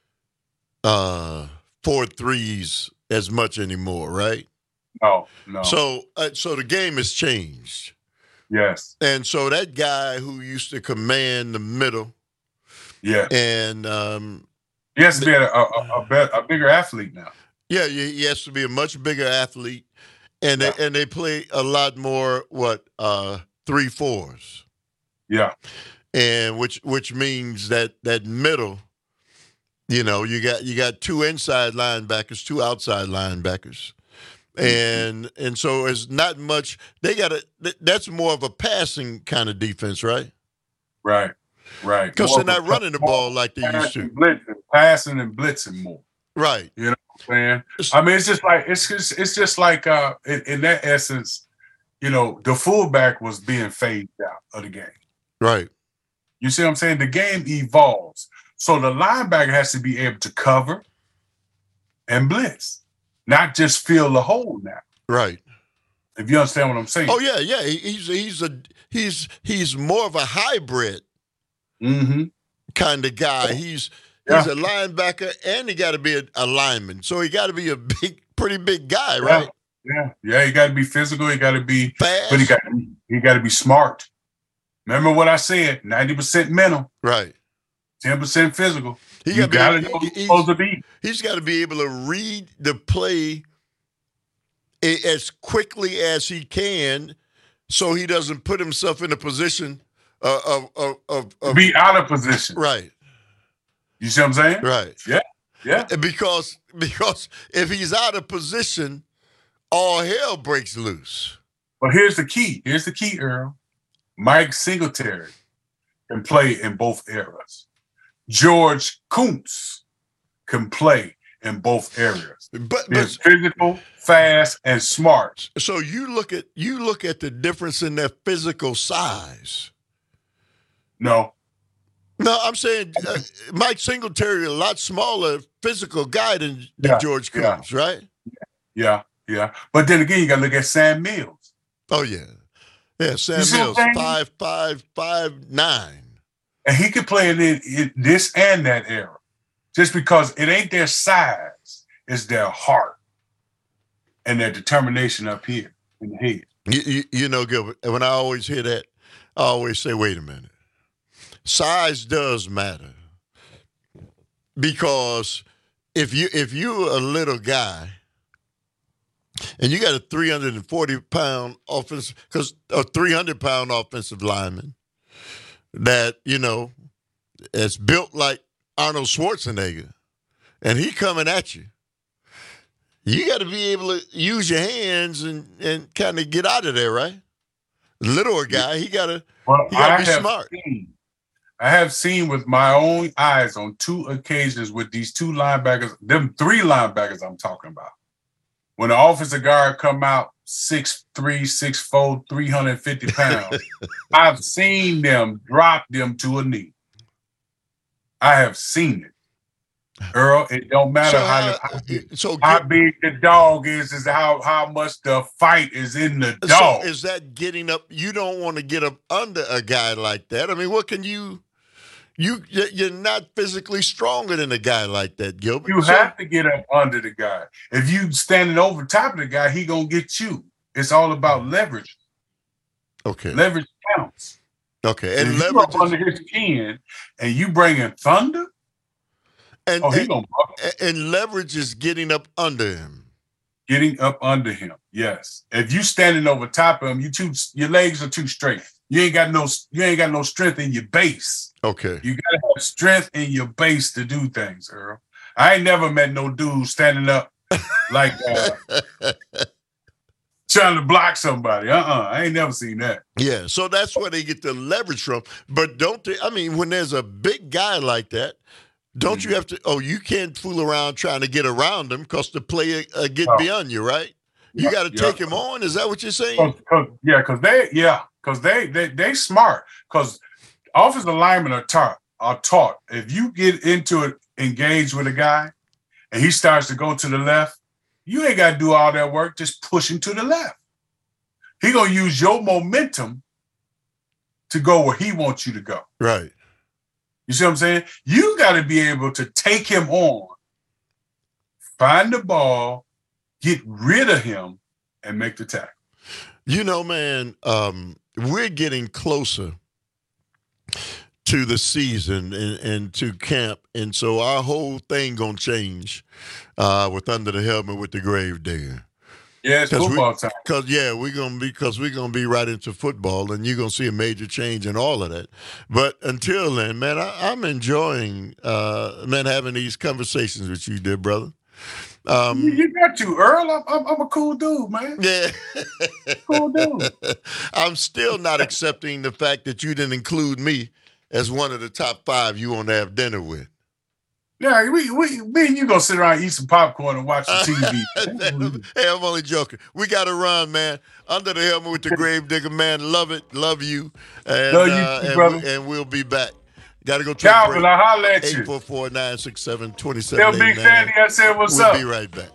4-3s as much anymore, right? No. So the game has changed. Yes. And so that guy who used to command the middle, and he has to be a bigger athlete now. Yeah, he has to be a much bigger athlete, and they play a lot more 3-4s. Yeah. And which means that middle, you know, you got 2 inside linebackers, 2 outside linebackers. And so it's not much. That's more of a passing kind of defense, right? Right. Because they're not running the ball like they used to. Passing and blitzing more. Right. You know what I'm saying? I mean, it's just like in that essence, you know, the fullback was being phased out of the game. Right. You see what I'm saying? The game evolves. So the linebacker has to be able to cover and blitz, not just fill the hole now. Right. If you understand what I'm saying. Oh yeah. He's more of a hybrid kind of guy. He's a linebacker, and he got to be a lineman. So he got to be a pretty big guy, right? Yeah. He got to be physical. He got to be fast. But he got to be smart. Remember what I said? 90% mental, right? 10% physical. You got to know who's supposed to be. He's got to be able to read the play as quickly as he can, so he doesn't put himself in a position of be out of position. Right. You see what I'm saying? Right. Yeah. Because if he's out of position, all hell breaks loose. But here's the key. Earl. Mike Singletary can play in both eras. George Kuntz can play in both areas. But physical, fast, and smart. So you look at the difference in their physical size. No, I'm saying Mike Singletary, a lot smaller physical guy than George Kuntz, right? Yeah. But then again, you got to look at Sam Mills. Oh yeah, Sam Mills, 5'5", 5'9", and he could play in this and that era. Just because it ain't their size, it's their heart and their determination up here in the head. You know, Gilbert, when I always hear that, I always say, wait a minute. Size does matter. Because if you're a little guy and you got a 340-pound offensive, because a 300-pound offensive lineman that, you know, is built like Arnold Schwarzenegger, and he coming at you, you got to be able to use your hands and kind of get out of there, right? The littler guy, he got to be smart. I have seen with my own eyes on 2 occasions with these 2 linebackers, them 3 linebackers I'm talking about. When the offensive guard come out 6'3", 6'4", 350 pounds, I've seen them drop them to a knee. I have seen it. Earl, it don't matter how big the dog is how much the fight is in the dog. So is that getting up? You don't want to get up under a guy like that. I mean, what can you you're not physically stronger than a guy like that, Gilbert. You have to get up under the guy. If you standing over top of the guy, he gonna get you. It's all about leverage. Okay. Leverage counts. Okay. And leverage you under his chin and you bring in thunder. And leverage is getting up under him. Getting up under him, yes. If you standing over top of him, your legs are too straight. You ain't got no strength in your base. Okay. You gotta have strength in your base to do things, Earl. I ain't never met no dude standing up like trying to block somebody. I ain't never seen that. Yeah, so that's where they get the leverage from. But don't they? I mean, when there's a big guy like that, don't you have to? Oh, you can't fool around trying to get around him because the player get beyond you, right? You got to take him on. Is that what you're saying? Because they smart. Because offensive linemen are taught. If you get into it, engage with a guy, and he starts to go to the left, you ain't got to do all that work. Just push him to the left. He gonna use your momentum to go where he wants you to go. Right. You see what I'm saying? You got to be able to take him on, find the ball, get rid of him, and make the tackle. You know, man, we're getting closer to the season and to camp, and so our whole thing gonna change with Under the Helmet with the Gravedigger. Yeah, it's football time. We're gonna be right into football, and you're gonna see a major change in all of that. But until then, man, I'm enjoying having these conversations with you, dear brother. You got to, Earl. I'm a cool dude, man. Yeah, cool dude. I'm still not accepting the fact that you didn't include me as one of the top 5 you want to have dinner with. Yeah, me and you gonna sit around and eat some popcorn and watch the TV. Hey, I'm only joking. We got to run, man. Under the Helmet with the Gravedigger, man. Love it. Love you. And, love you too, brother. And we'll be back. Got to go to Calvin, I'll holler at you. 844-967-2789. Tell Big Sandy I said what's up. We'll be right back.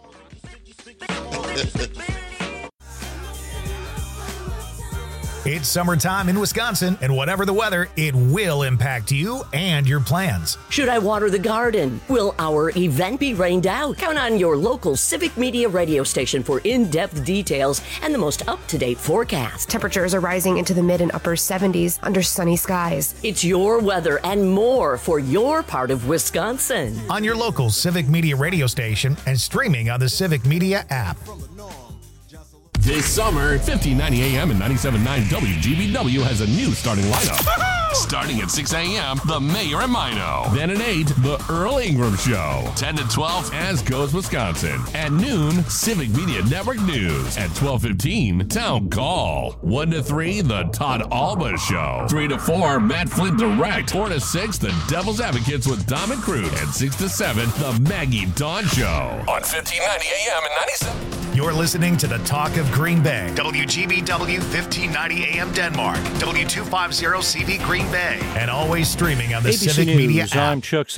It's summertime in Wisconsin, and whatever the weather, it will impact you and your plans. Should I water the garden? Will our event be rained out? Count on your local Civic Media radio station for in-depth details and the most up-to-date forecast. Temperatures are rising into the mid and upper 70s under sunny skies. It's your weather and more for your part of Wisconsin. On your local Civic Media radio station and streaming on the Civic Media app. This summer, 1590 AM and 97.9 WGBW has a new starting lineup. Starting at 6 a.m., The Mayor and Mino. Then at 8, The Earl Ingram Show. 10 to 12, As Goes Wisconsin. At noon, Civic Media Network News. At 12:15, Town Call. 1 to 3, The Todd Alba Show. 3 to 4, Matt Flint Direct. 4 to 6, The Devil's Advocates with Dom and Crute. And 6 to 7, The Maggie Dawn Show. On 1590 AM and 97. You're listening to the Talk of Green Bay. WGBW 1590 AM Denmark. W250 CV Green Bay. And always streaming on the ABC Civic News, Media app. I'm Chuck